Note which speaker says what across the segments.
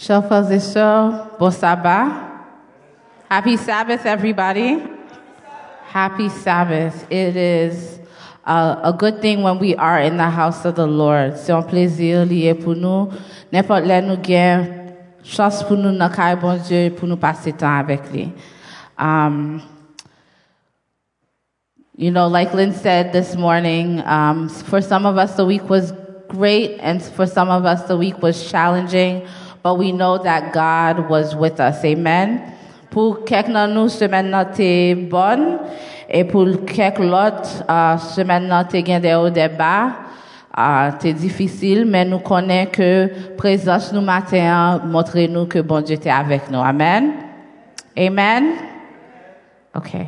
Speaker 1: Chers frères et sœurs, bon sabbat. Happy Sabbath, everybody. Happy Sabbath. It is a good thing when we are in the house of the Lord. C'est un plaisir lié pour nous. N'importe là nous gain chance pour nous dans le bon Dieu pour nous passer temps avec lui. You know, like Lynn said this morning, for some of us the week was great, and for some of us the week was challenging, but we know that God was with us. Amen. Pour quelques de nous, semaine nan te bonne, et pour quelques l'autre, semaine nan te gen des hauts des bas, te difficile, mais nous connaissons que présence nous matin montre nous que bon Dieu est avec nous. Amen. Amen. Okay.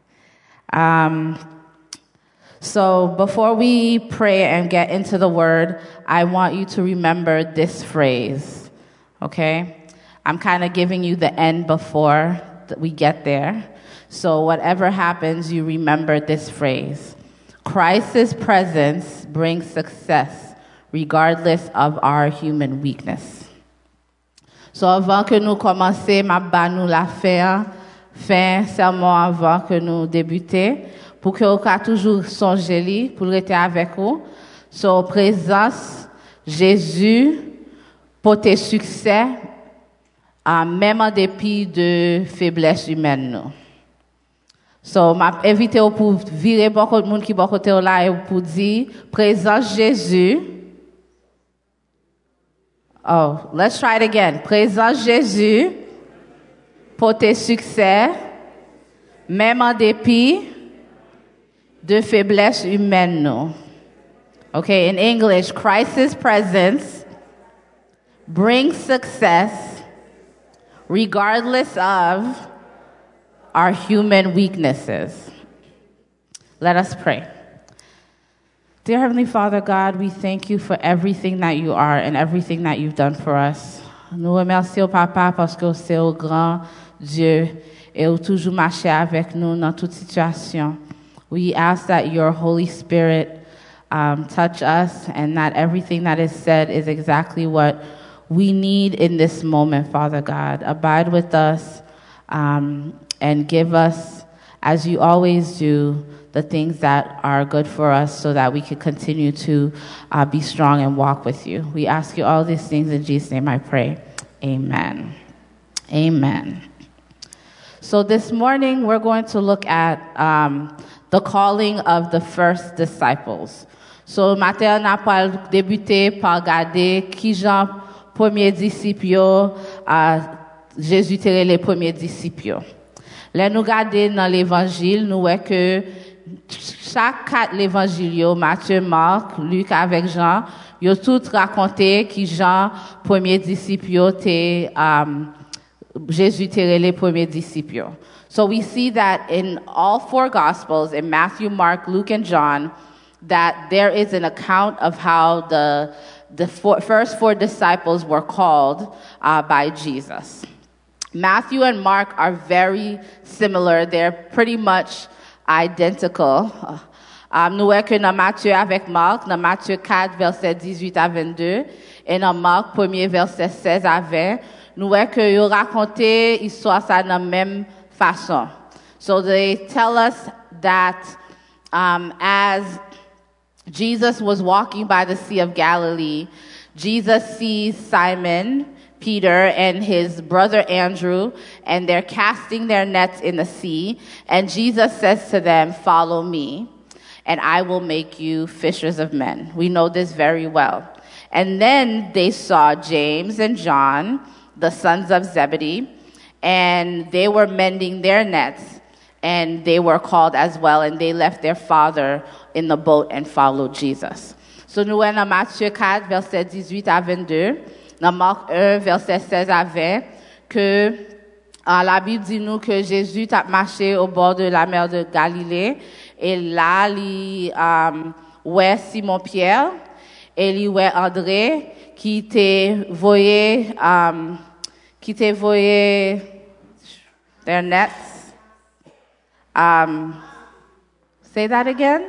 Speaker 1: So before we pray and get into the word, I want you to remember this phrase, okay? I'm kind of giving you the end before we get there. So whatever happens, you remember this phrase. Christ's presence brings success regardless of our human weakness. So avant que nous commencer, ma ba nous la faire, fin serment avant que nous débuter, pour que vous toujours songer pour rester avec vous. So présence Jésus pour tes succès, même en dépit de faiblesse humaine. So m'a invité pour virer beaucoup de monde qui beaucoup côté là et pour dire présence Jésus. Oh, let's try it again. Présence Jésus pour tes succès, même en dépit de faiblesse humaine. Okay, in English, Christ's presence brings success regardless of our human weaknesses. Let us pray. Dear Heavenly Father God, we thank you for everything that you are and everything that you've done for us. Nous remercions Papa parce que c'est au grand Dieu et vous toujours marché avec nous dans toute situation. We ask that your Holy Spirit touch us and that everything that is said is exactly what we need in this moment, Father God. Abide with us and give us, as you always do, the things that are good for us so that we can continue to be strong and walk with you. We ask you all these things in Jesus' name I pray. Amen. Amen. So this morning we're going to look at the calling of the first disciples. So matin on va débuter par regarder qui Jean premier disciple Jésus était les premiers disciples. Là nous regarder dans l'évangile, nous voyons que chaque quatre l'évangile, Matthieu, Marc, Luc avec Jean, ils ont tout raconté qui Jean premier disciple était Jésus était les premiers disciples. So we see that in all four Gospels, in Matthew, Mark, Luke, and John, that there is an account of how the first four disciples were called by Jesus. Matthew and Mark are very similar. They're pretty much identical. Nous voyons que dans Matthieu avec Marc, dans Matthieu 4, verset 18 à 22, et dans Marc 1er, verset 16 à 20, nous voyons que ils racontent l'histoire ça dans la même façon. So they tell us that as Jesus was walking by the Sea of Galilee, Jesus sees Simon, Peter, and his brother Andrew, and they're casting their nets in the sea. And Jesus says to them, "Follow me, and I will make you fishers of men." We know this very well. And then they saw James and John, the sons of Zebedee, and they were mending their nets, and they were called as well, and they left their father in the boat and followed Jesus. So nous voyons dans Matthieu 4, verset 18 à 22, dans Marc 1, verset 16 à 20, que la Bible dit nous que Jésus a marché au bord de la mer de Galilée, et là, il ouais Simon-Pierre, et il ouais André, qui t'est voyé their nets. Say that again.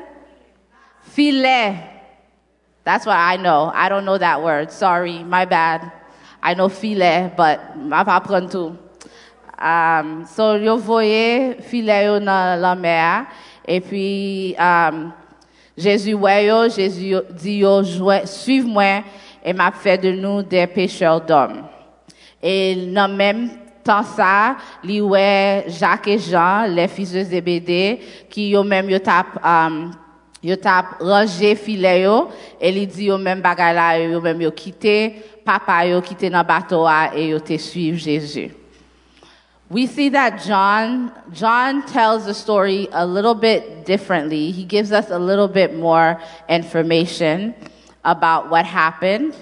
Speaker 1: Filet. That's what I know. I don't know that word. Sorry, my bad. I know filet, but m'a pas prendre tout. So yo voyé filet yo dans la mer et puis Jésus dit yo suive-moi et m'a fait de nous des pêcheurs d'hommes. Et dans même temps ça, li ouais Jacques et Jean, les fils de Zébédée, qui yo même yo tap rangé filet yo et li dit yo même bagay la yo même yo quitté papa yo quitté dans bateau et yo te suivre Jésus. We see that John tells the story a little bit differently. He gives us a little bit more information about what happened.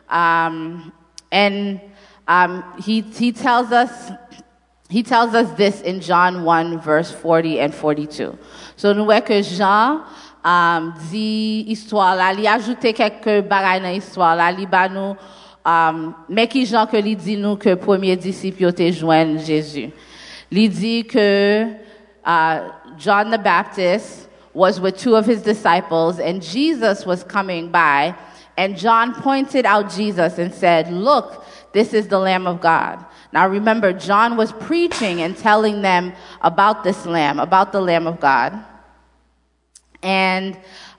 Speaker 1: He tells us this in John 1 verse 40 and 42. So nous voyons que Jean dit histoire là, il ajoute quelques bagages dans l'histoire là, il ba nous mais qui Jean que il dit nous que premier disciple yo te joindre Jésus. Il dit que John the Baptist was with two of his disciples and Jesus was coming by and John pointed out Jesus and said, "Look, this is the Lamb of God." Now remember, John was preaching and telling them about this lamb, about the Lamb of God. And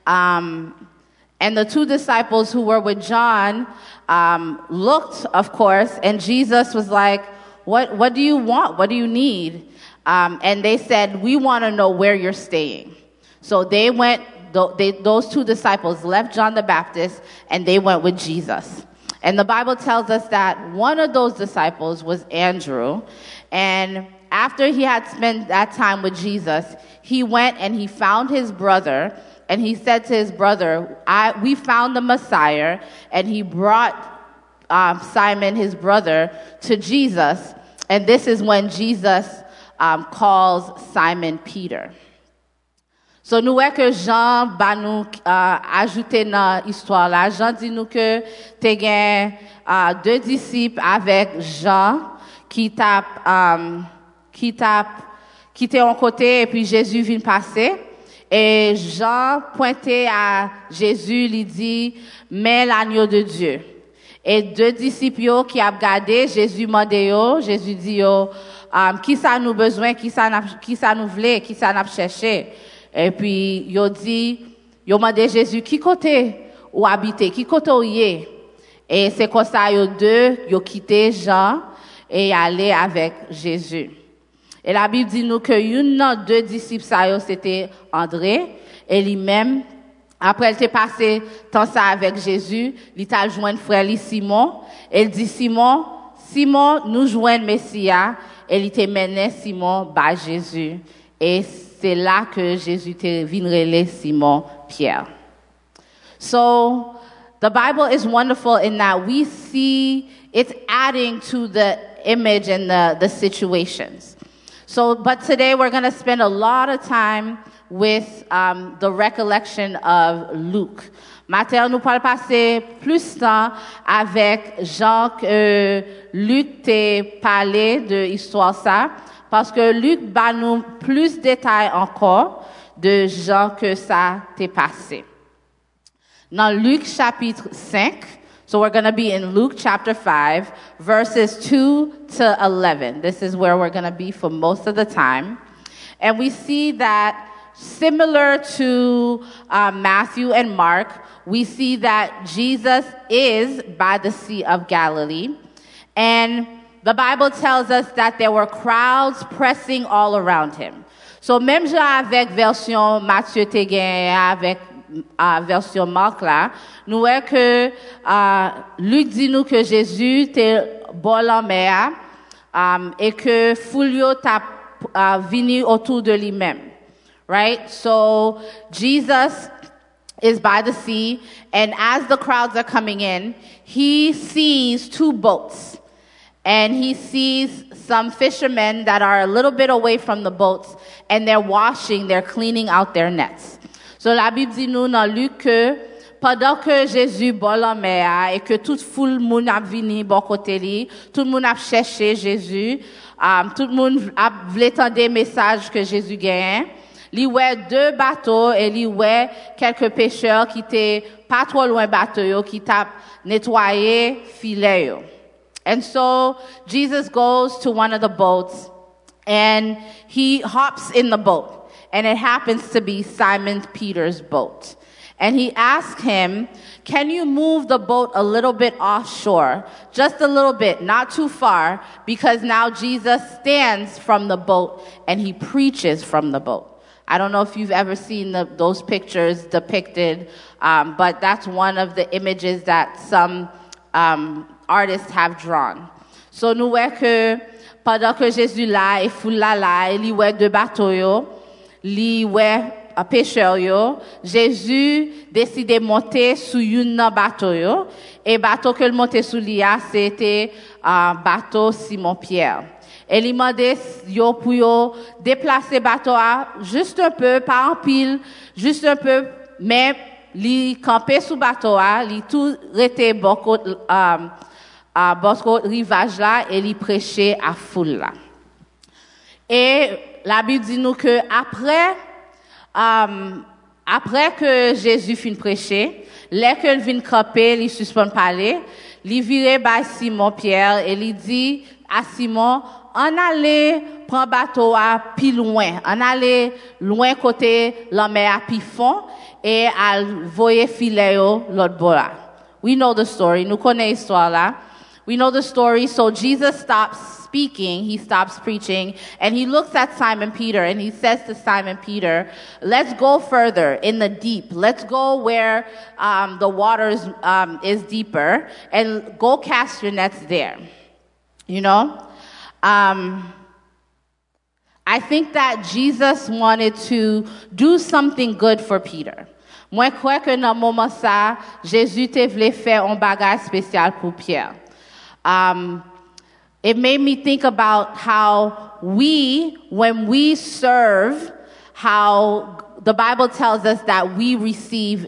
Speaker 1: the two disciples who were with John looked, of course, and Jesus was like, what do you want? What do you need? And they said, "We want to know where you're staying." So they went, those two disciples left John the Baptist, and they went with Jesus. And the Bible tells us that one of those disciples was Andrew, and after he had spent that time with Jesus, he went and he found his brother, and he said to his brother, "We found the Messiah," and he brought Simon, his brother, to Jesus, and this is when Jesus calls Simon Peter. So nous voyons que Jean va nous ajouter dans l'histoire là. Jean dit nous que t'es gain deux disciples avec Jean qui étaient en côté et puis Jésus vient passer et Jean pointait à Jésus, lui dit mais l'agneau de Dieu. Et deux disciples qui a regardé Jésus mandé yo, Jésus dit yo qui ça nous besoin, qui ça nous voulait, qui ça n'a cherché. Et puis, yo mandé Jésus, qui côté ou habiter, qui côté ou yé. Et c'est comme ça, yo quitté Jean et allé avec Jésus. Et la Bible dit nous que une deux disciples, c'était André, et lui-même, après elle t'est passé temps ça avec Jésus, il t'a joint frère Simon, et il dit Simon, nous joignent Messia, et il t'a mené Simon bas Jésus. Et c'est là que Jésus te vinrele Simon Pierre. So the Bible is wonderful in that we see it's adding to the image and the situations. So, but today we're going to spend a lot of time with the recollection of Luke. Matin, nous allons passer plus de temps avec Jean que Luc t'a parlé de l'histoire ça. Parce que Luc va nous plus de détails encore de Jean que ça t'est passé. Dans Luc chapitre 5, so we're going to be in Luke chapter 5, verses 2 to 11. This is where we're going to be for most of the time. And we see that similar to Matthew and Mark, we see that Jesus is by the Sea of Galilee. And the Bible tells us that there were crowds pressing all around him. So même avec version Matthieu te gen avec version Marc là, nous voyons que Luc dit nous que Jésus était bol en mer et que foule t'a venu autour de lui-même. Right? So Jesus is by the sea, and as the crowds are coming in, he sees two boats. And he sees some fishermen that are a little bit away from the boats, and they're cleaning out their nets. So la Bible dit nous dans Luc que pendant que Jésus bol en mer et que toute foule moun a vini bon côté li, tout le monde a cherché Jésus, tout le monde a voulu entendre des messages que Jésus gagne. Li ouais deux bateaux et li ouais quelques pêcheurs qui étaient pas trop loin bateau yo qui t'a nettoyé filet yo. And so Jesus goes to one of the boats and he hops in the boat. And it happens to be Simon Peter's boat. And he asked him, can you move the boat a little bit offshore? Just a little bit, not too far, because now Jesus stands from the boat and he preaches from the boat. I don't know if you've ever seen those pictures depicted, but that's one of the images that some artists have drawn. So nous voyons que pendant que Jésus là et foule là, il y a deux bateaux yo, il y a pêcheur yo, Jésus décide de monter sur une bateau yo, et bateau que le monter sous l'IA c'était un bateau Simon-Pierre. Et il m'a dit yo pour yo déplacer bateau juste un peu, pas en pile, juste un peu, mais li camper sous bateau li tout rete beaucoup rivage là et li prêcher à foule là. Et la Bible dit nous que après que Jésus fin prêcher, les que vient camper, il suspend parler, il vire par Simon Pierre et il dit à Simon, on allait prendre bateau à plus loin, on allait loin côté la mer à plus fond et à voyer filet l'autre bord. We know the story, nous connaissons l'histoire là. We know the story. So Jesus stops speaking, he stops preaching, and he looks at Simon Peter and he says to Simon Peter, let's go further in the deep. Let's go where the waters is deeper and go cast your nets there. You know? I think that Jesus wanted to do something good for Peter. Moi, crois que dans moment ça, Jésus te voulait faire un bagage spécial pour Pierre. It made me think about how when we serve, how the Bible tells us that we receive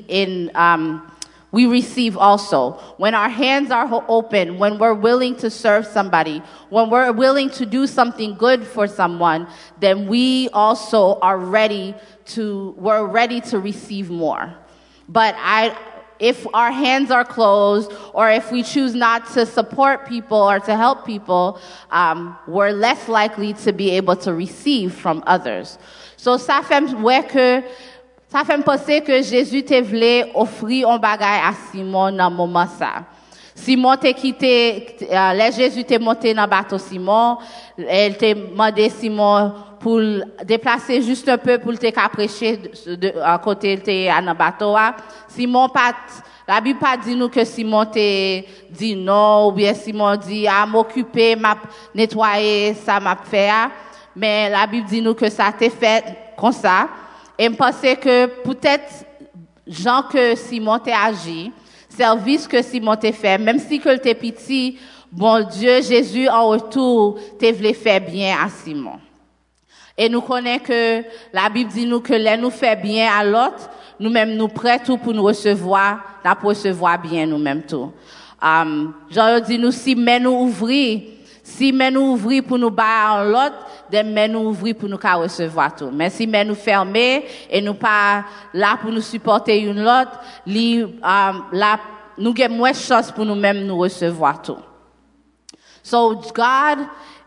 Speaker 1: also. When our hands are open, when we're willing to serve somebody, when we're willing to do something good for someone, then we also are ready to receive more. But if our hands are closed, or if we choose not to support people or to help people, we're less likely to be able to receive from others. So ça fait me penser que Jésus te voulait offrir un bagage à Simon dans moment ça. Simon te quitté, Jésus te monté dans bateau Simon, elle te demandé Simon pour déplacer juste un peu pour te prêcher à côté te dans bateau. Simon la Bible pas dit nous que Simon te dit non, ou bien Simon dit m'occuper, m'a nettoyer, ça m'a fait, mais la Bible dit nous que ça t'est fait comme ça. Et me penser que peut-être Jean que Simon t'a agi, service que Simon t'a fait, même si que t'es petit, bon Dieu, Jésus en retour t'a voulu faire bien à Simon. Et nous connaissons que la Bible dit nous que les nous fait bien à l'autre, nous-mêmes nous prêts tout pour nous recevoir bien nous-mêmes tout. Jean dit nous si mais nous ouvrir pour nous battre à l'autre, des mais nous ouvrir pour nous recevoir tout. Mais si mais nous fermer et nous pas là pour nous supporter une l'autre, là nous avons moins de chance pour nous-mêmes nous recevoir tout. So God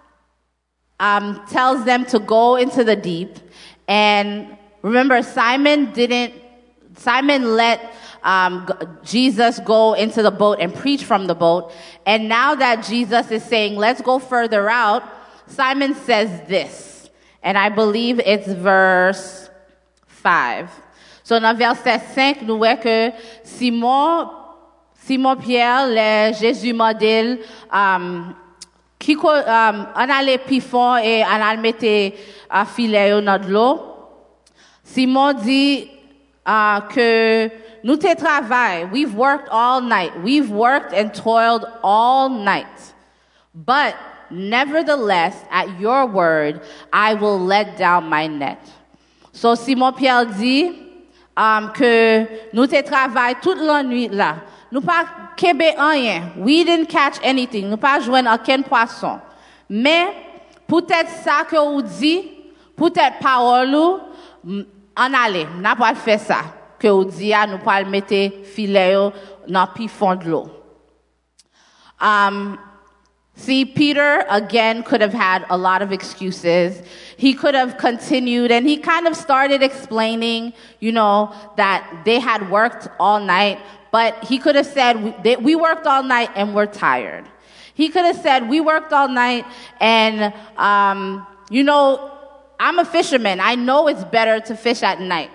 Speaker 1: tells them to go into the deep, and remember Simon let Jesus go into the boat and preach from the boat. And now that Jesus is saying, let's go further out, Simon says this. And I believe it's verse 5. So dans verset 5, nous voyons que Simon Pierre, Jésus modèle, on allait plus fond et on allait mettre filet dans de l'eau. Simon dit que nous te travaillons. We've worked all night. We've worked and toiled all night. But nevertheless, at your word, I will let down my net. So Simon Pierre dit que nous te travaillons toute la nuit là. Nous pas kebe rien. We didn't catch anything. Nous pas joindre aucun poisson. Mais peut-être ça que vous dit, peut-être parole en aller, n'a pas fait ça. Que vous dit nous pas mettre filet dans le fond de l'eau. See, Peter, again, could have had a lot of excuses. He could have continued, and he kind of started explaining, that they had worked all night, but he could have said, we worked all night and we're tired. He could have said, we worked all night and, I'm a fisherman. I know it's better to fish at night.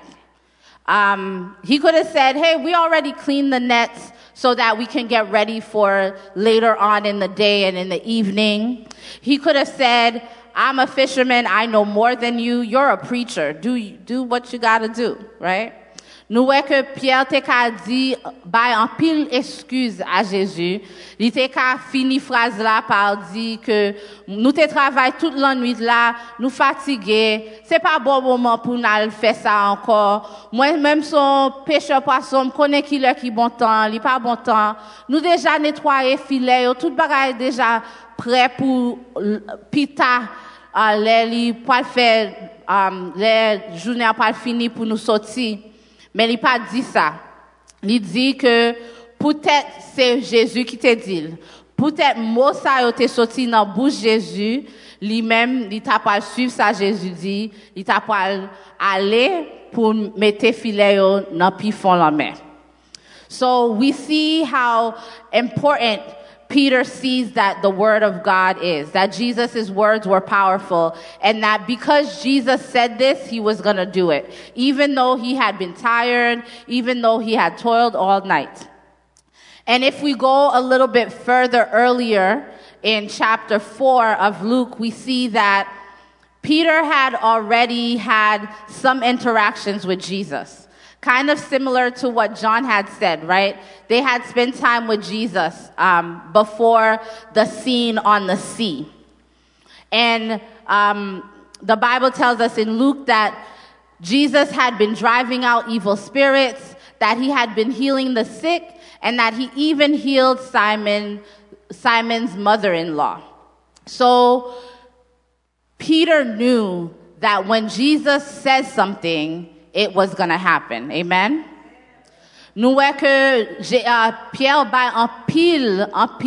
Speaker 1: He could have said, hey, we already cleaned the nets so that we can get ready for later on in the day and in the evening. He could have said, I'm a fisherman. I know more than you. You're a preacher. Do what you got to do, right? Nous voyons que Pierre te ka dit, bay en pile excuse à Jésus. Il te ka fini phrase là par dire que nous te travaille toute la nuit là, nous fatigués. C'est pas bon moment pour nous faire ça encore. Moi même son pêcheur poisson, me connais qui l'heure qui bon temps, li pas bon temps. Nous déjà nettoyer filet, tout bagage déjà prêt pour pita les pour faire les journée pas fini pour nous sortir. Mais il n'a pas dit ça. Il dit que peut-être c'est Jésus qui te dit. Peut-être mot ça te sorti dans bouche Jésus, lui-même il t'a pas suivre ça Jésus dit, il t'a pas aller pour mettre filet dans pi fond la mer. So we see how important Peter sees that the word of God is, that Jesus' words were powerful, and that because Jesus said this, he was going to do it, even though he had been tired, even though he had toiled all night. And if we go a little bit further earlier in chapter 4 of Luke, we see that Peter had already had some interactions with Jesus. Kind of similar to what John had said, right? They had spent time with Jesus before the scene on the sea. And the Bible tells us in Luke that Jesus had been driving out evil spirits, that he had been healing the sick, and that he even healed Simon's mother-in-law. So Peter knew that when Jesus says something, it was going to happen. Amen. Nous voyons que Pierre ba en pile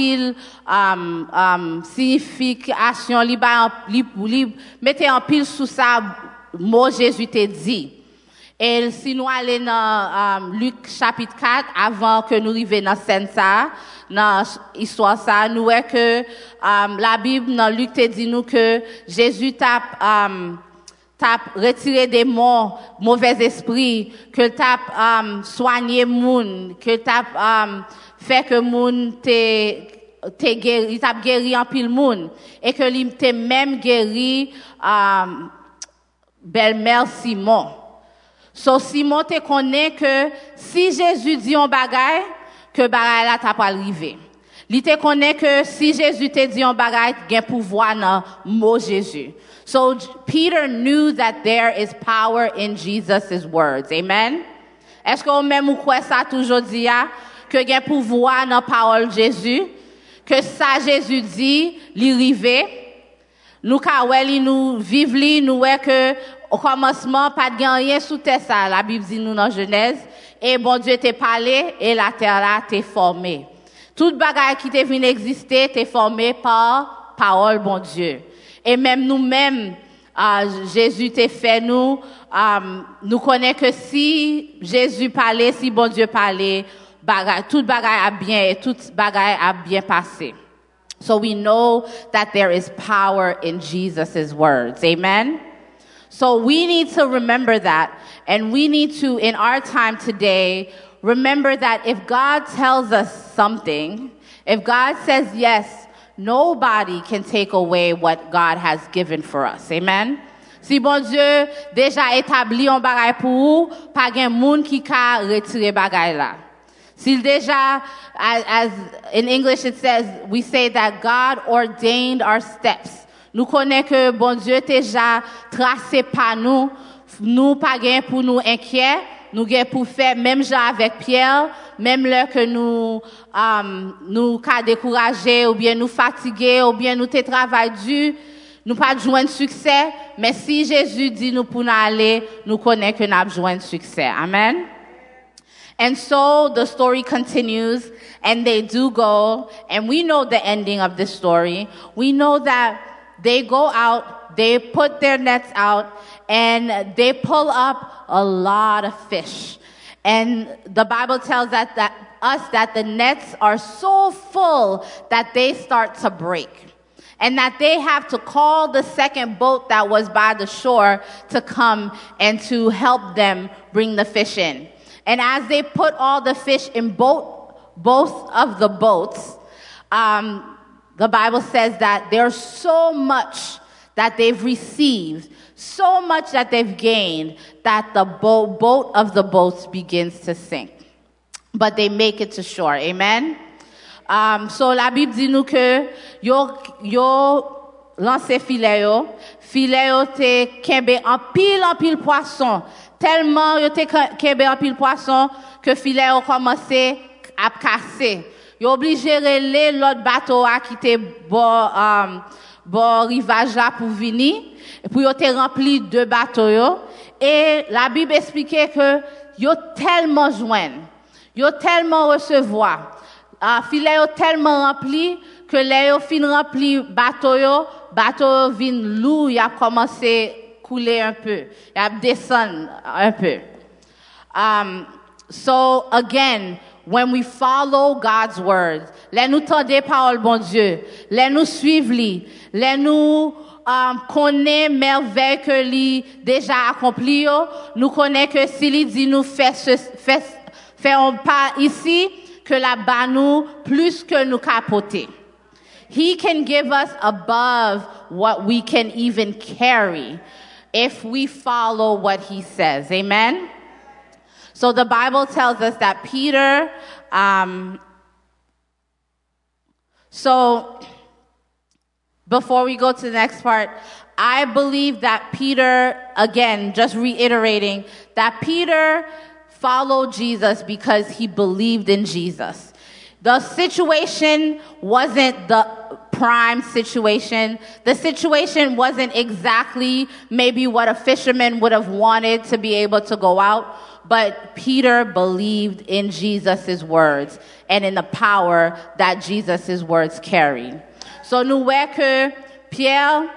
Speaker 1: signification, li mette en pile sous ça mot Jésus te dit. Et si nous allons dans Luc chapitre 4, avant que nous arrivions dans scène ça, dans histoire ça, nous voyons que la Bible dans Luc te dit nous que Jésus t'a retiré des mauvais esprits, que t'as soigné moun, que t'as fait que moun te guéri, t'as guéri en pile moun, et que il t'a même guéri belle-mère Simon. So Simon te connaît que si Jésus dit un bagay, que bagay là t'a pas arrivé. Il te connaît que si Jésus te dit un bagay, gen pouvoir dans mot Jésus. So Peter knew that there is power in Jesus' words. Amen. Est-ce que même ou quoi ça toujours dit que gen pouvoir dans parole Jésus, que ça Jésus dit, li rive. Nous ka wè nous vivre li, nous wè que au commencement pas de rien sous terre ça. La Bible dit nous dans Genèse et bon Dieu t'a parlé et la terre là t'est formée. Toute bagaille qui t'est venu exister t'est formée par parole bon Dieu. Et même nous-mêmes, Jésus t'a fait nous connaissons que si Jésus parlait, si bon Dieu parlait, toute bagaille a bien et toute bagaille a bien passé. So we know that there is power in Jesus' words. Amen. So we need to remember that, and we need to, in our time today, remember that if God tells us something, if God says yes, nobody can take away what God has given for us. Amen. Si bon Dieu déjà établi un bagay pour vous, pas gen moun qui ka retirer bagay là. S'il déjà, as in English it says, we say that God ordained our steps. Nous connaissons que bon Dieu déjà tracé par nous pas gen pour nous inquiets. Nous gen pour faire même genre avec Pierre, même là que nous ka décourager ou bien nous fatiguer ou bien nous te travail dur, nous pas joindre succès, mais si Jésus dit nous pour nous aller, nous connaissons que nous joindre succès. Amen. And so the story continues, and they do go, and we know the ending of this story. We know that they go out, they put their nets out, and they pull up a lot of fish. And the Bible tells us that the nets are so full that they start to break. And that they have to call the second boat that was by the shore to come and to help them bring the fish in. And as they put all the fish in both of the boats, the Bible says that there's so much that they've received, so much that they've gained, that the boat of the boats begins to sink. But they make it to shore. Amen? So la Bible dit nous que yo lancé filet yo te kembe en pile poisson, tellement yo te kembe en pile poisson que filet yo commencé à casser. Yo obligé relé l'autre bateau à quitter bon rivage là pour venir, pour yo te rempli deux bateaux yo, et la Bible expliquait que yo tellement joindre, yo tellement recevoir. Filet yo tellement rempli que les yo fin rempli bateau vin lourd, y a commencé couler un peu, y a descendre un peu. So again, when we follow God's word, les nous tendez parole bon Dieu, les nous suivre li, les nous connaît merveille que li déjà accompli yo, nous connaît que si li dit nous fait un pas ici, que la ba nous plus que nous capoter. He can give us above what we can even carry if we follow what he says. Amen? So the Bible tells us that Peter, so before we go to the next part, I believe that Peter, again, just reiterating, that Peter followed Jesus because he believed in Jesus. The situation wasn't the prime situation. The situation wasn't exactly maybe what a fisherman would have wanted to be able to go out, but Peter believed in Jesus' words and in the power that Jesus' words carried. So nous voyons que Pierre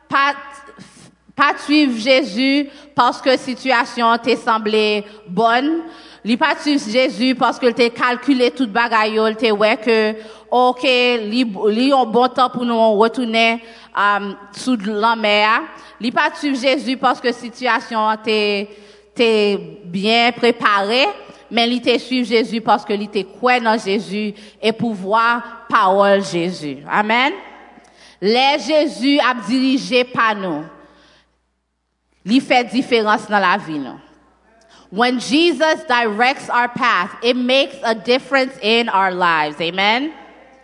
Speaker 1: pas suivre Jésus parce que situation t'est semblé bonne. Li pas suivre Jésus parce que t'es calculé toute bagaille, t'es ouais que OK, li un bon temps pour nous retourner sous la mer. Li pas suivre Jésus parce que situation t'es bien préparé, mais li t'es suivre Jésus parce que li t'es croire dans Jésus et pouvoir parole Jésus. Amen. Les Jésus a dirigé par nous. Li fait différence dans la vie, non? When Jesus directs our path, it makes a difference in our lives. Amen?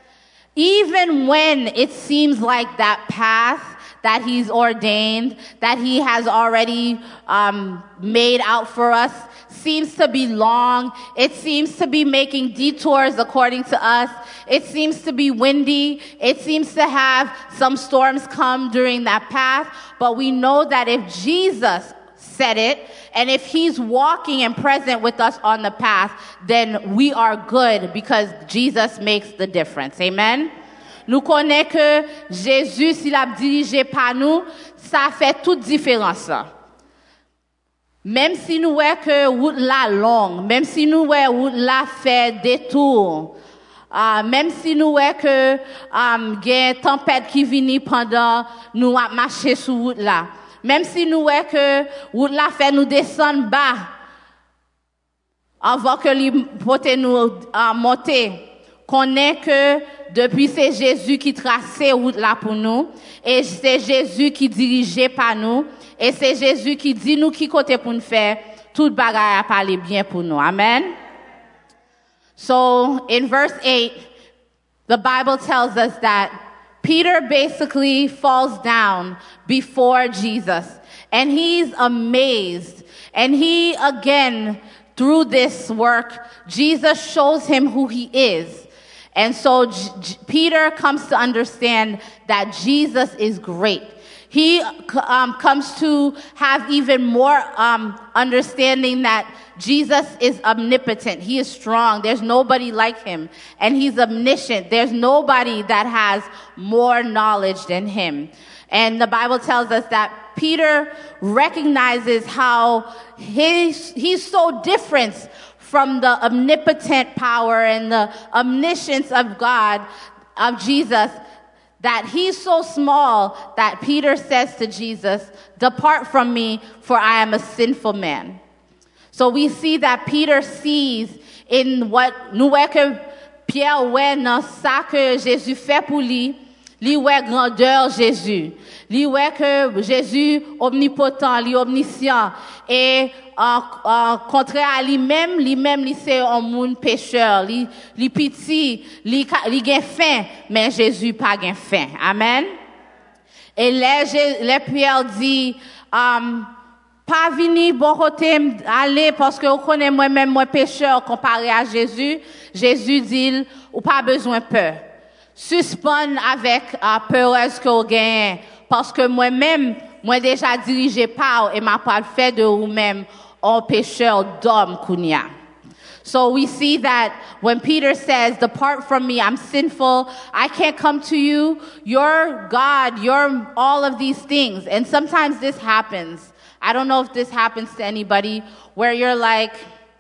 Speaker 1: Even when it seems like that path that he's ordained, that he has already made out for us, seems to be long. It seems to be making detours according to us. It seems to be windy. It seems to have some storms come during that path. But we know that if Jesus said it, and if he's walking and present with us on the path, then we are good because Jesus makes the difference. Amen? Nous connaissons que Jésus, s'il a dirigé par nous, ça fait toute différence. Même si nous voyons que route la longue, même si nous voyons route la fait détour, même si nous voyons que y a une tempête qui vient pendant nous marcher sur route là, même si nous voyons que route la fait nous descendre bas, avant que les potes nous monter, connaît que depuis c'est Jésus qui traçait route là pour nous, et c'est Jésus qui dirigeait par nous. Et c'est Jésus qui dit nous qui côté pour nous faire toute bagaille à parler bien pour nous. Amen. So in verse 8, the Bible tells us that Peter basically falls down before Jesus. And he's amazed. And he, again, through this work, Jesus shows him who he is. And so Peter comes to understand that Jesus is great. He comes to have even more understanding that Jesus is omnipotent. He is strong. There's nobody like him. And he's omniscient. There's nobody that has more knowledge than him. And the Bible tells us that Peter recognizes how he's so different from the omnipotent power and the omniscience of God, of Jesus, that he's so small that Peter says to Jesus, "Depart from me, for I am a sinful man." So we see that Peter sees in what nous voyons que Pierre ouais dans ça que Jésus fait pour lui, lui ouais grandeur Jésus, lui ouais que Jésus omnipotent, lui omniscient et contraire à lui-même c'est un monde pécheur, lui petit, lui gain faim, mais Jésus pas gain faim. Amen. Et les Pierre dit pas venir bon côté aller parce que vous connaissez moi-même moi pécheur comparé à Jésus. Jésus dit ou pas besoin peur. Suspend avec peur est-ce que vous gagnez parce que moi-même moi déjà dirigé par et m'a pas fait de vous-même un pécheur d'homme kounya. So we see that when Peter says, "Depart from me, I'm sinful, I can't come to you, you're God, you're all of these things." And sometimes this happens. I don't know if this happens to anybody where you're like,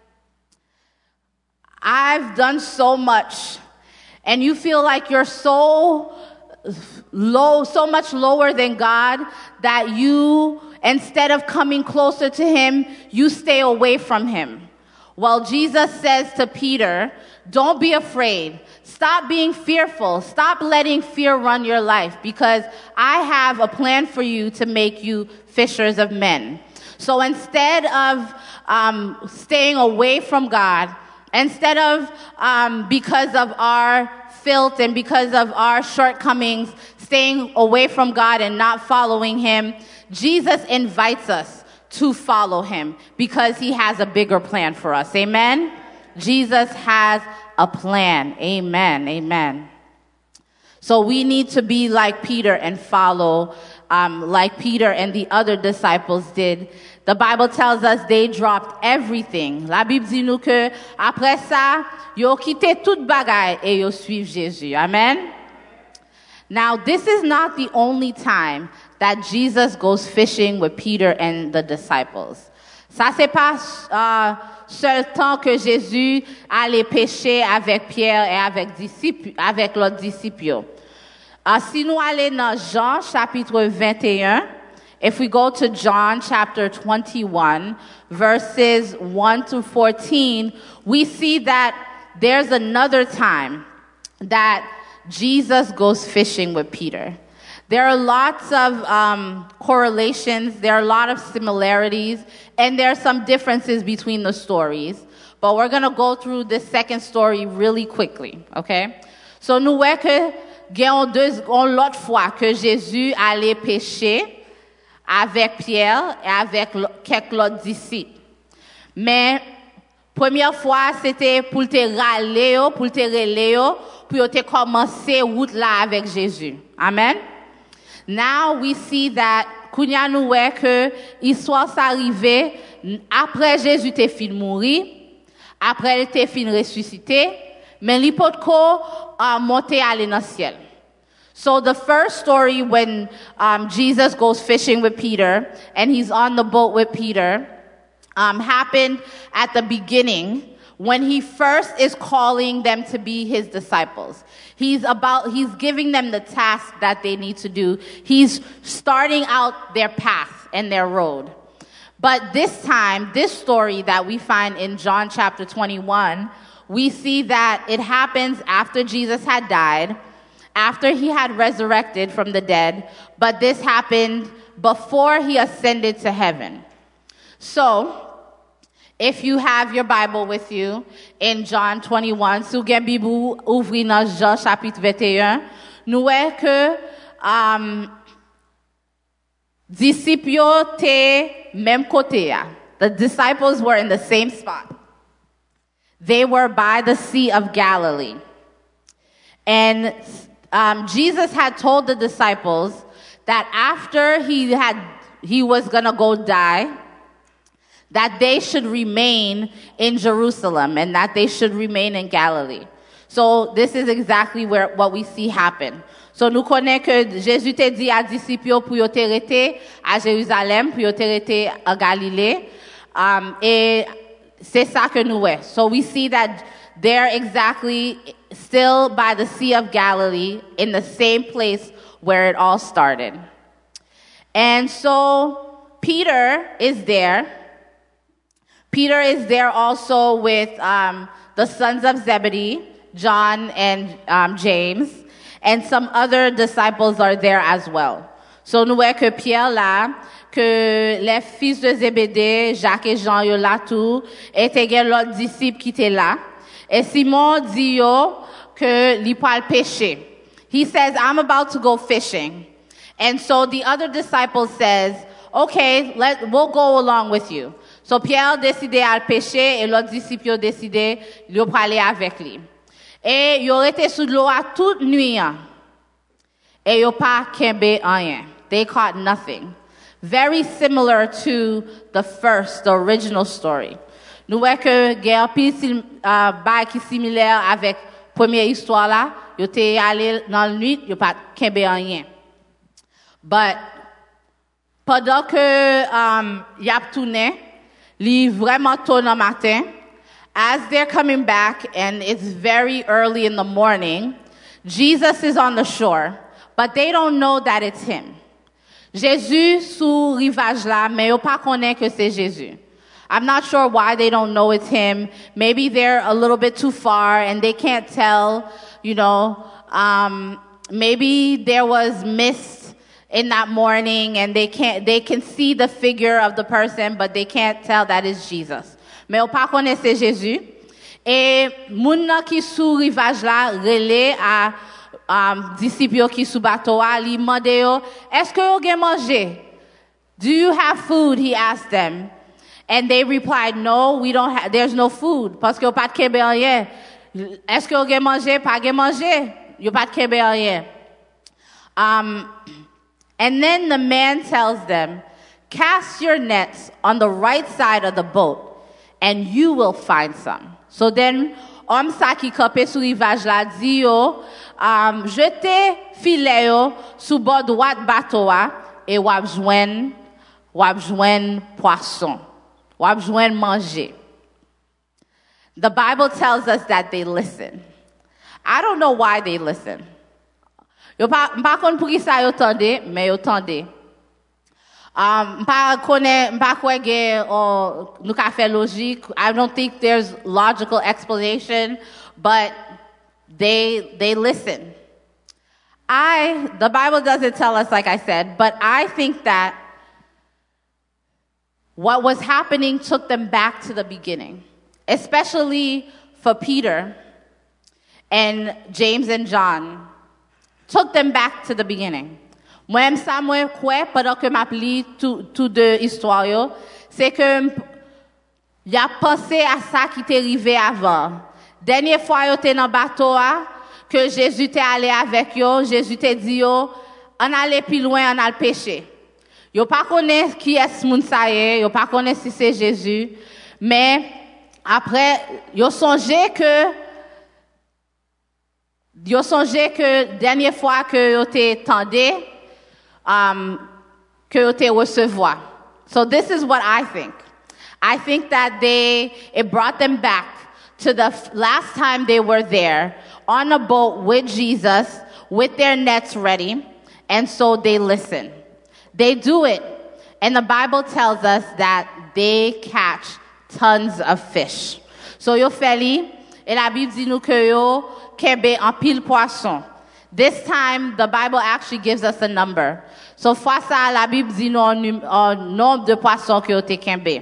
Speaker 1: I've done so much, and you feel like you're so low, so much lower than God that you, instead of coming closer to him, you stay away from him. Well, Jesus says to Peter, don't be afraid. Stop being fearful. Stop letting fear run your life because I have a plan for you to make you fishers of men. So instead of staying away from God, instead of because of our filth and because of our shortcomings, staying away from God and not following him, Jesus invites us to follow him because he has a bigger plan for us. Amen? Jesus has a plan. Amen. Amen. So we need to be like Peter and follow like Peter and the other disciples did. The Bible tells us they dropped everything. La Bible dit nous que après ça, yo quitté toute bagaille et yo suivent Jésus. Amen. Now, this is not the only time that Jesus goes fishing with Peter and the disciples. Ça c'est pas seul temps que Jésus allait pêcher avec Pierre et avec l'autre disciple. Si nous allons dans Jean chapitre 21, if we go to John chapter 21, verses 1 to 14, we see that there's another time that Jesus goes fishing with Peter. There are lots of correlations, there are a lot of similarities, and there are some differences between the stories. But we're going to go through this second story really quickly, okay? So nous voyons que l'autre fois que Jésus allait pêcher avec Pierre et avec quelques autres disciples. Mais première fois, c'était pour te râler, pour te relayer, pour te commencer route là avec Jésus. Amen. Now we see that kounya nou wè que histoire s'arrive après Jésus te fin mourir, après il te fin ressuscité, mais li pot ko monter aller dans ciel. So the first story when Jesus goes fishing with Peter and he's on the boat with Peter happened at the beginning when he first is calling them to be his disciples. He's giving them the task that they need to do. He's starting out their path and their road. But this time, this story that we find in John chapter 21, we see that it happens after Jesus had died, after he had resurrected from the dead, but this happened before he ascended to heaven. So, if you have your Bible with you in John 21, sou gen Bibou ouvri dans Jean chapitre 21, nous voyons que disciples te même côté. The disciples were in the same spot. They were by the Sea of Galilee. And Jesus had told the disciples that after he was going to go die, that they should remain in Jerusalem and that they should remain in Galilee. So this is exactly what we see happen. So nous connaissons que Jésus t'a dit à disciples pour y te rester à Jérusalem, pour y te rester à Galilée. Et c'est ça que nous voyons. So we see that they're exactly still by the Sea of Galilee in the same place where it all started. And so Peter is there. Peter is there also with the sons of Zebedee, John and James, and some other disciples are there as well. So nous voyons que Pierre là, que les fils de Zébédée, Jacques et Jean, yo là tout, et te gen l'autre disciple qui était là. Et Simon dit yo que li pral pêcher. He says, I'm about to go fishing. And so the other disciple says, okay, we'll go along with you. So Pierre décide à pêcher et l'autre disciple décide de aller avec lui. Et ils ont été sous l'eau à toute nuit. Et ils n'ont pas kembe rien. They caught nothing. Very similar to the original story. Nous voyons que il y a un peu qui similaire avec la première histoire là. Ils étaient allés dans la nuit, ils n'ont pas kembe rien. But pendant que y a tourné, li vraiment tôt le matin, as they're coming back and it's very early in the morning, Jesus is on the shore, but they don't know that it's him. Jésus sous rivage là, mais ils pas connaissent que c'est Jésus. I'm not sure why they don't know it's him. Maybe they're a little bit too far and they can't tell, you know. Maybe there was mist in that morning and they can see the figure of the person, but they can't tell that it's Jesus. Mais on pas connaît c'est Jésus. Et moun qui sous rivage là relé à disciples qui sous bateau a li mande yo, est-ce que vous gen manger? Do you have food? He asked them. And they replied, no, we don't have, there's no food. Parce que vous pas de kembe rien. Est-ce que vous gen manger? Pas gen manger. You pas de kembe rien. And then the man tells them, cast your nets on the right side of the boat, and you will find some. So then, homme sa qui campait sur rivage là dit yo, jetez filet yo sous bord droit bateau et wap jwenn poisson. Wap jwenn manger. The Bible tells us that they listen. I don't know why they listen. Yo pa kon pou ki sa yo tande, mais yo tande. M'pa kwe gen nou ka fe logique. I don't think there's logical explanation, but they listen. The Bible doesn't tell us, like I said, but I think that what was happening took them back to the beginning, especially for Peter and James and John. Took them back to the beginning. Moi, ça moi quoi pendant que m'a li tout deux histoires yo, c'est que y a pensé à ça qui t'est arrivé avant. Dernière fois yo t'es dans bateau que Jésus t'est allé avec yo, Jésus t'est dit yo, on aller plus loin, on a le péché. Yo pas connaît qui est moun sa yé, yo pas connaît si c'est Jésus, mais après yo songé que dernière fois que yo t'es tendé que yo t'es recevoir. So this is what I think. I think that it brought them back to the last time they were there on a boat with Jesus with their nets ready, and so they listen. They do it, and the Bible tells us that they catch tons of fish. So yo feli, et la Bible dit nous que yo kembe en pile poisson. This time, the Bible actually gives us a number. So, fois ça, la Bible dit nous un nombre de poissons que yo te kembe.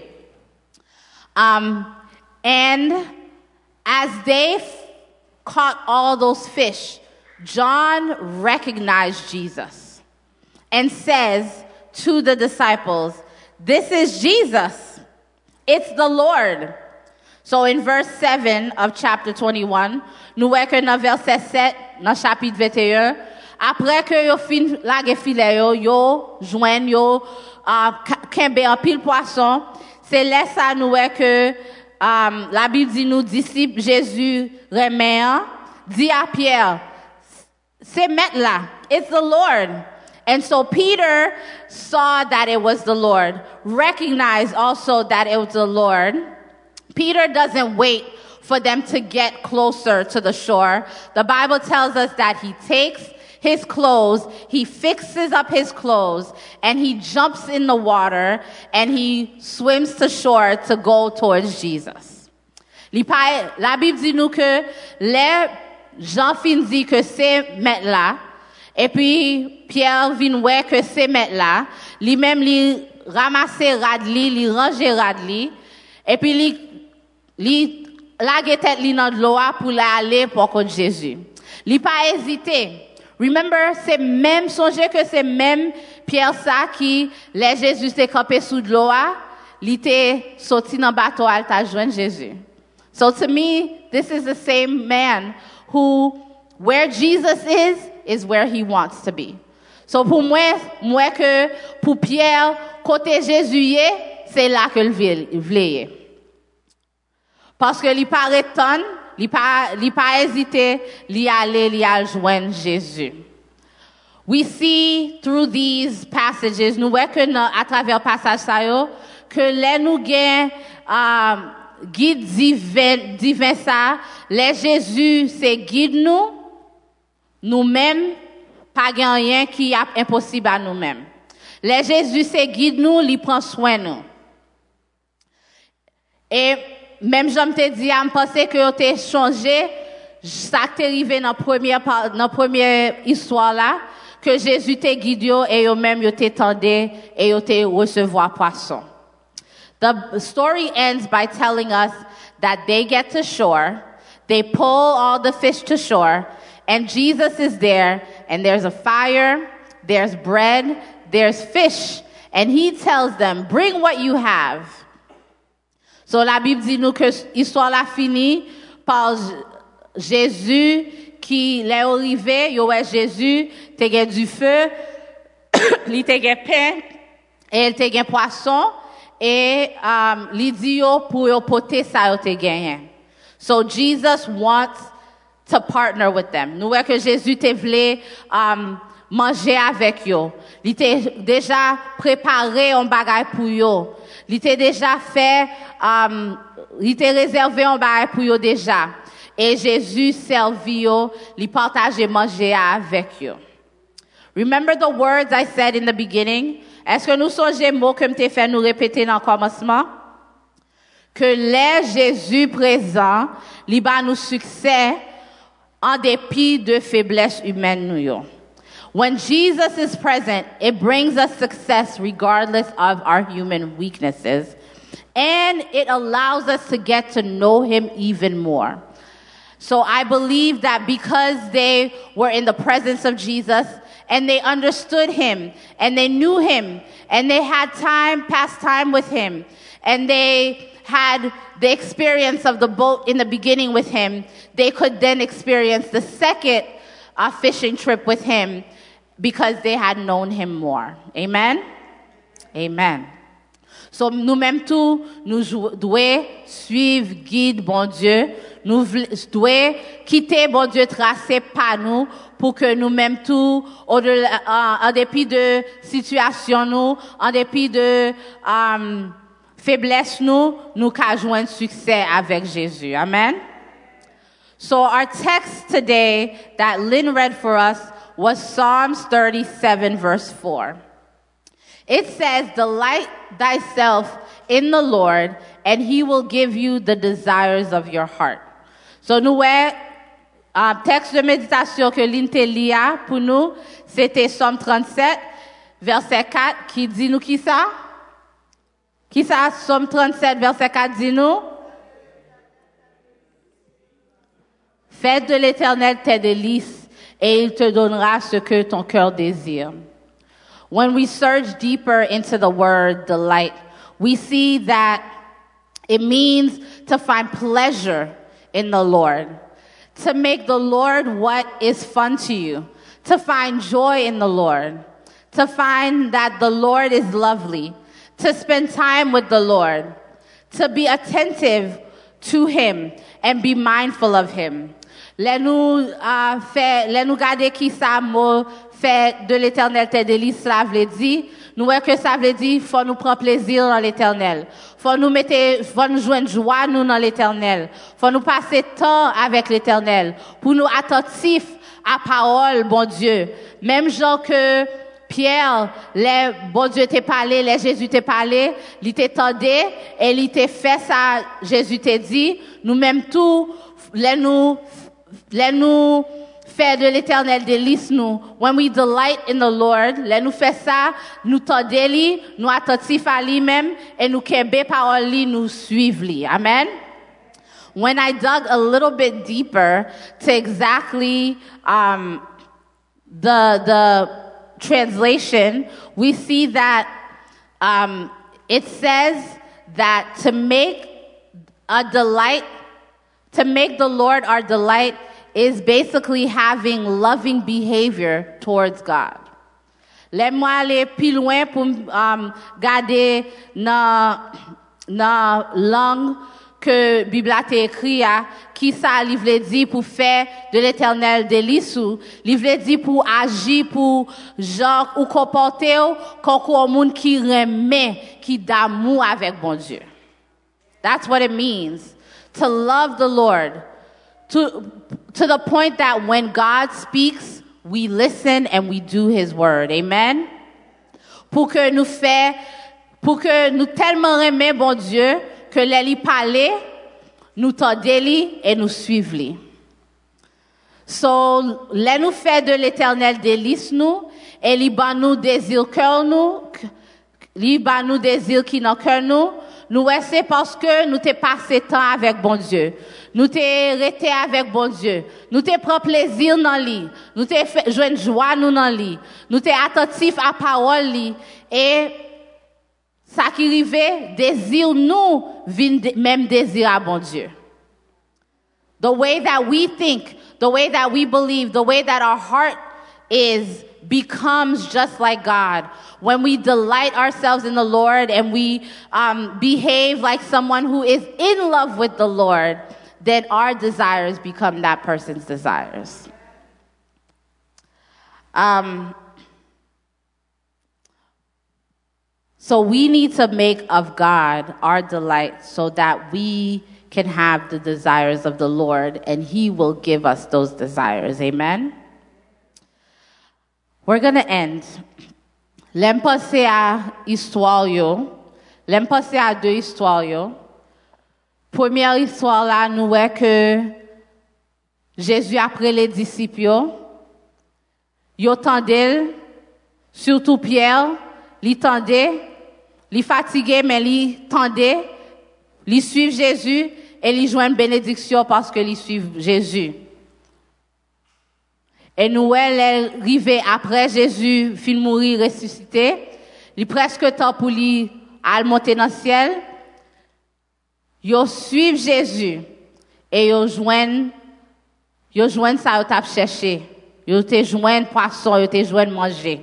Speaker 1: And as they caught all those fish, John recognized Jesus and says to the disciples, "This is Jesus. It's the Lord." So in verse 7 of chapter 21, nous voyons que dans verset 7, dans chapitre 21, après que yo fin lage filet yo joignent yo kembe en pile poisson, c'est là ça nous voyons que la Bible dit nous disciples Jésus remet dit à Pierre, c'est maître là, it's the Lord. And so Peter saw that it was the Lord, recognized also that it was the Lord. Peter doesn't wait for them to get closer to the shore. The Bible tells us that he takes his clothes, he fixes up his clothes, and he jumps in the water, and he swims to shore to go towards Jesus. La Bible dit nous que les gens fin dit que c'est maître là, et puis Pierre vient ouais que c'est maître là, lui-même li ramasser radli, li ranger radli, et puis li lage tête li dans l'eau pour aller pour contre Jésus. Li pas hésité. Remember, c'est même songer que c'est même Pierre ça qui les Jésus s'est campé sous de l'eau, li était sorti dans bateau al ta joindre Jésus. So to me, this is the same man who where Jesus is where he wants to be. So pour moi que pour Pierre côté Jésus c'est là que il voulait. Parce que il pas retenir, il pas hésiter, il aller joindre Jésus. We see through these passages, nous voyons que à travers passage ça yo, que les nous gain guide divin ça, les Jésus c'est guide nous-mêmes pas rien qui est impossible à nous-mêmes. Les Jésus c'est guide nous, il prend soin nous. Et même j'aime te dire, je pense que tu changé, ça t'est arrivé dans première histoire là, que Jésus te guidé et yo même yo t'étendé et yo te recevoir poisson. The story ends by telling us that they get to shore, they pull all the fish to shore, and Jesus is there, and there's a fire, there's bread, there's fish, and he tells them, bring what you have. So la Bible dit nous que l'histoire la fini par Jésus qui l'est arrivé, yo ouais Jésus, te gen du feu, li te gen pain, et te gen poisson, et li di yo pour yo poter ça yo te gen. So Jesus wants to partner with them. Nous voyons que Jésus te voulait manger avec yo. Il était déjà préparé un bagage pour yo. Il était déjà fait, il était réservé un bagage pour yo déjà. Et Jésus servi yo, il partageait manger avec yo. Remember the words I said in the beginning? Est-ce que nous songez mots que m'te fait nous répéter dans le commencement? Que les Jésus présents, li ba nous succès en dépit de faiblesse humaine nous yo. When Jesus is present, it brings us success regardless of our human weaknesses. And it allows us to get to know him even more. So I believe that because they were in the presence of Jesus and they understood him and they knew him and they had past time with him and they had the experience of the boat in the beginning with him, they could then experience the second fishing trip with him because they had known him more. Amen? Amen. So nous-mêmes tous, nous devons suivre guide bon Dieu. Nous devons quitter bon Dieu tracé par nous pour que nous-mêmes tous, en dépit de situation nous, en dépit de faiblesse nous qu'à joindre succès avec Jésus. Amen. So our text today that Lynn read for us was Psalms 37 verse 4. It says, delight thyself in the Lord, and he will give you the desires of your heart. So nous texte de méditation que Lynn te lia pour nous, c'était Psalm 37, verset 4, qui dit nous qui ça? Qui ça? Psalm 37, verset 4 dit nous? Fais de l'Éternel tes délices, et il te donnera ce que ton cœur désire. When we search deeper into the word delight, we see that It means to find pleasure in the Lord, to make the Lord what is fun to you, to find joy in the Lord, to find that the Lord is lovely, to spend time with the Lord, to be attentive to Him and be mindful of Him. Let nous garder qui ça mot fait de l'Éternel tes délices, ça veut dire, nous voyons que ça veut dire, faut nous prendre plaisir dans l'Éternel. Faut nous joindre joie nous dans l'Éternel. Faut nous passer temps avec l'Éternel. Pour nous attentifs à parole, bon Dieu. Même genre que Pierre, les bon Dieu t'est parlé, les Jésus t'est parlé, il t'étendait et il t'est fait ça, Jésus t'est dit, nous-mêmes tout, les nous faire de l'Éternel délice nous. When we delight in the Lord, les nous fait ça, nous tendez li, nous attentifs à lui-même et nous kembe parole li, nous suivre li. Amen. When I dug a little bit deeper to exactly the translation, we see that it says that to make the Lord our delight is basically having loving behavior towards God. Laisse-moi aller plus loin pour garder dans langue que Bible a écrit qui ça livre dit pour faire de l'Éternel délice ou livre dit pour agir pour genre ou comporter comme un monde qui remet qui d'amour avec bon Dieu. That's what it means to love the Lord to the point that when God speaks we listen and we do his word. Amen. Pour que nous tellement aimer bon Dieu que les parler, nous tendez et nous suivons. So, les nous fait de l'Éternel délice nous et li ban nous désir cœur nous, li ban nous désir qui dans cœur nous. Nous c'est parce que nous t'ai passé temps avec bon Dieu. Nous t'ai resté avec bon Dieu. Nous t'ai pris plaisir dans lui. Nous t'ai fait joindre joie nous dans lui. Nous t'ai attentif à parole lui et ça qui arrive, désir nous, même désir à bon Dieu. The way that we think, the way that we believe, the way that our heart is becomes just like God. When we delight ourselves in the Lord and we behave like someone who is in love with the Lord, then our desires become that person's desires. So we need to make of God our delight so that we can have the desires of the Lord and he will give us those desires. Amen? We're going to end. L'aime passer à histoire yo. L'aime passer à deux histoires yo. Première histoire là, nous voyons que Jésus après les disciples yo tendait, surtout Pierre, li tendait, li fatigué mais li tendait, li suivre Jésus et li joindre bénédiction parce que li suivre Jésus. Et nous, elle est arrivée après Jésus, fin mourir, ressuscité. Il est presque temps pour lui à monter dans le ciel. Yo suivent Jésus et yo joignent ça, yo t'a cherché. Yo te joignent poisson, yo te joignent manger.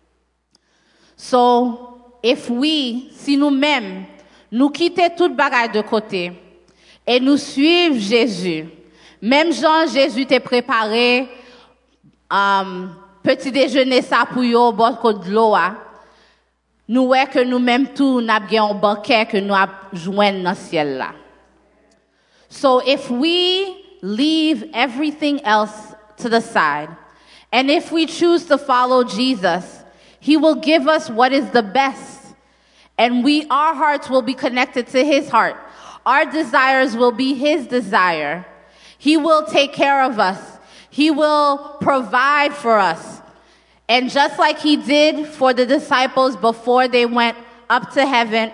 Speaker 1: So, si nous-mêmes, nous quittons toute bagarre de côté et nous suivons Jésus, même Jean, Jésus t'a préparé petit déjeuner ça pour yo bord de l'eau nous voyons que nous-mêmes tout n'a bien un banquet que nous joignent dans le ciel là. So if we leave everything else to the side and if we choose to follow Jesus, he will give us what is the best and our hearts will be connected to his heart. Our desires will be his desire. He will take care of us. He will provide for us. And just like he did for the disciples before he went up to heaven,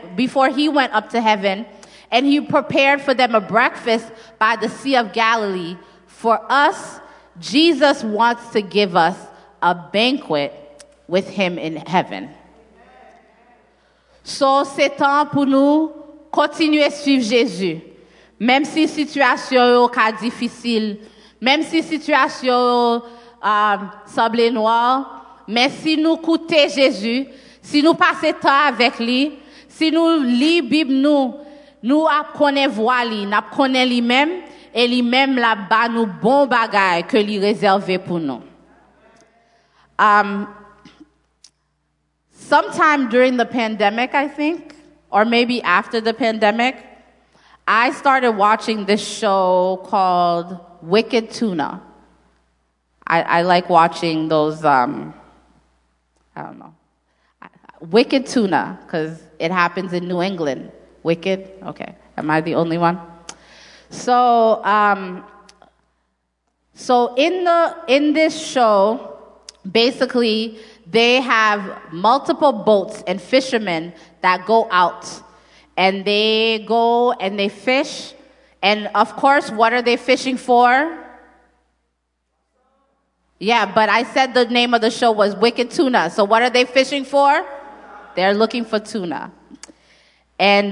Speaker 1: and he prepared for them a breakfast by the Sea of Galilee, for us, Jesus wants to give us a banquet with him in heaven. So c'est temps pour nous continuez à suivre Jésus. Même si situation est difficile, même si situation semble noire, mais si nous écoutons Jésus, si nous passons temps avec lui, si nous lisons la Bible, nous apprenons voir lui, nous apprenons lui-même, et lui-même là-bas nous bon bagaille que lui réservé pour nous. Sometime during the pandemic, I think, or maybe after the pandemic, I started watching this show called Wicked Tuna. I like watching those, I don't know, Wicked Tuna, because it happens in New England. Wicked? Okay. Am I the only one? So in this show, basically, they have multiple boats and fishermen that go out. And they go and they fish. And of course, what are they fishing for? Yeah, but I said the name of the show was Wicked Tuna. So what are they fishing for? They're looking for tuna. And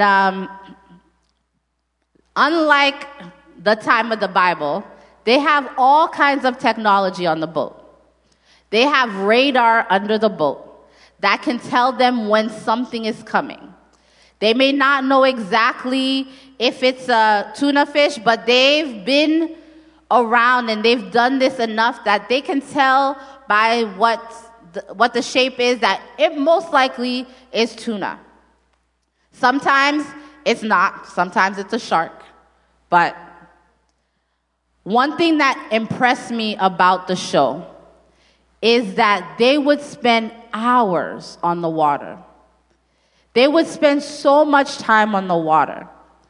Speaker 1: unlike the time of the Bible, they have all kinds of technology on the boat. They have radar under the boat that can tell them when something is coming. They may not know exactly if it's a tuna fish, but they've been around and they've done this enough that they can tell by what the shape is that it most likely is tuna. Sometimes it's not. Sometimes it's a shark. But one thing that impressed me about the show is that they would spend hours on the water. They would spend so much time on the water,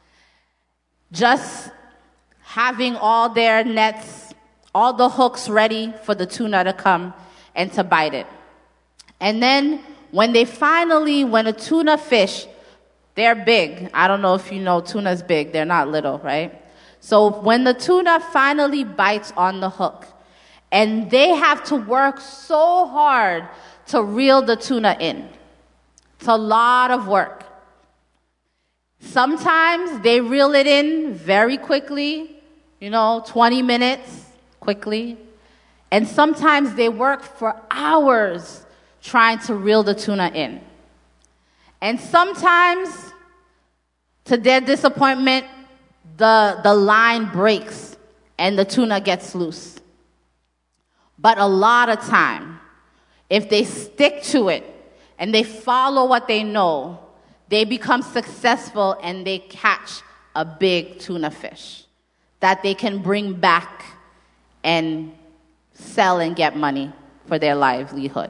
Speaker 1: just having all their nets, all the hooks ready for the tuna to come and to bite it. And then when a tuna fish, they're big. I don't know if you know tuna's big. They're not little, right? So when the tuna finally bites on the hook, and they have to work so hard to reel the tuna in. It's a lot of work. Sometimes they reel it in very quickly, 20 minutes quickly. And sometimes they work for hours trying to reel the tuna in. And sometimes, to their disappointment, the line breaks and the tuna gets loose. But a lot of time, if they stick to it and they follow what they know, they become successful and they catch a big tuna fish that they can bring back and sell and get money for their livelihood.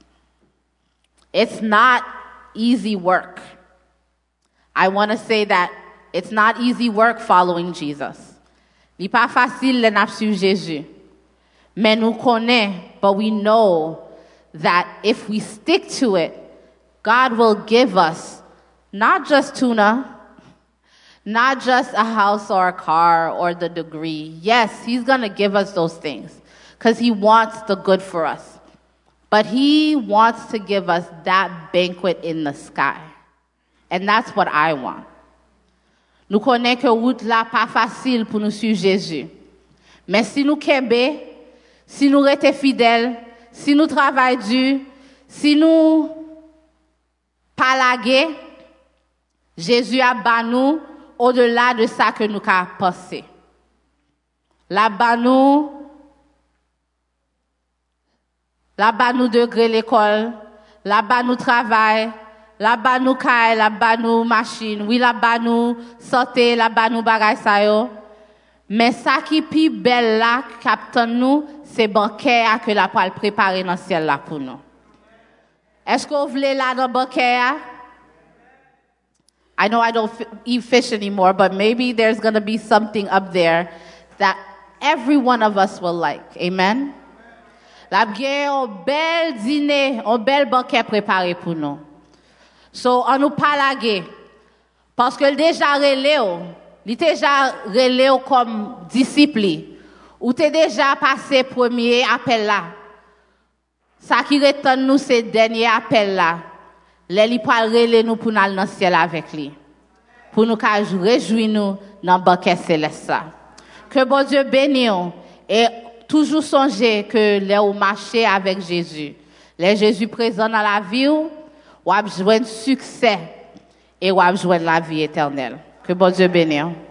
Speaker 1: It's not easy work. I want to say that it's not easy work following Jesus. N'est pas facile de suivre Jésus. Mais nous connaissons, but we know that if we stick to it, God will give us not just tuna, not just a house or a car or the degree. Yes, He's going to give us those things because He wants the good for us. But He wants to give us that banquet in the sky. And that's what I want. Nous connaissons que route là pas facile pour nous suivre Jésus. Mais si nous kembe, si nous restons fidèles, si nous travaillons dur, si nous pas laguer, Jésus a ban nous au-delà de ça que nous avons pensé. La ban nous degré l'école, la ban nous travail, la ban nous caille, la ban nous machine, oui la ban nous santé, la ban nous bagay sa yo. Mais ça qui pi belle là captain nous, c'est banquet que la pral préparer dans ciel là pour nous. Est-ce que vous voulez là dans banquet? I know I don't eat fish anymore, but maybe there's going to be something up there that every one of us will like. Amen. La bien un bel dîner, un bel banquet préparé pour nous. So on nous pas laguer parce que déjà relé comme disciple ou t'es déjà passé premier appel là. Ça qui retient nous c'est dernier appel là. Les li pral relé nous pour aller dans ciel avec lui. pour nous réjouir nous dans le banquet céleste. Que bon Dieu bénisse et toujours songer que les ou marcher avec Jésus. Les Jésus présent dans la vie ou avez besoin de succès et ou avez besoin de la vie éternelle. Que bon Dieu bénisse.